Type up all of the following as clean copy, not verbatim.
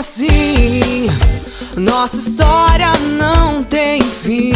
assim, nossa história não tem fim.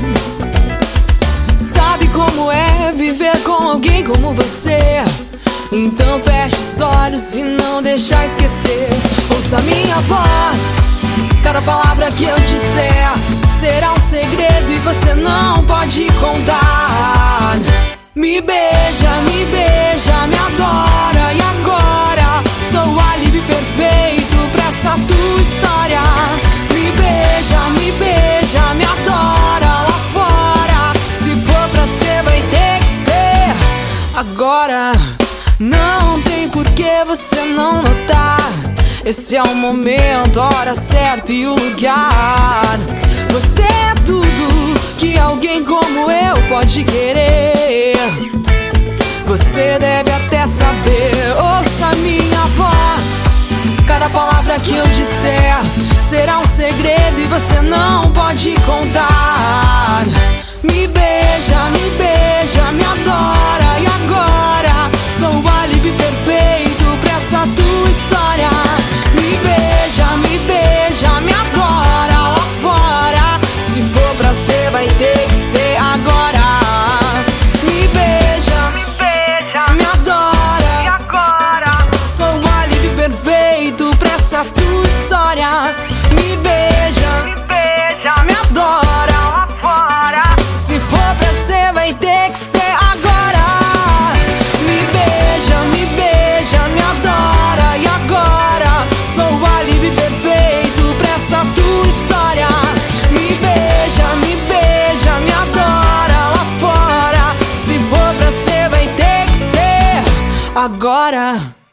Sabe como é viver com alguém como você? Então feche os olhos e não deixa esquecer. Ouça minha voz, cada palavra que eu disser será um segredo e você não pode contar. Me beija, me adora, e agora sou o alívio perfeito pra essa tua história. Me beija, me adora lá fora. Se for pra ser, vai ter que ser agora. Não tem por que você não notar. Esse é o momento, a hora certa e o lugar. Você é tudo que alguém como eu pode querer. Você deve até saber. Ouça minha voz, cada palavra que eu disser será um segredo e você não pode contar. Me beija, me adora, e agora sou o alívio perfeito pra essa tua história. Me beija, me adora lá fora. Se for pra ser, vai ter que ser agora. Me beija, me adora, e agora sou o alívio perfeito pra essa tua história. Me beija, me adora lá fora. Se for pra ser, vai ter que ser agora. Me beija, me adora, e agora sou o alívio perfeito pra essa tua história. Me beija, me adora lá fora. Se for pra ser, vai ter que ser agora.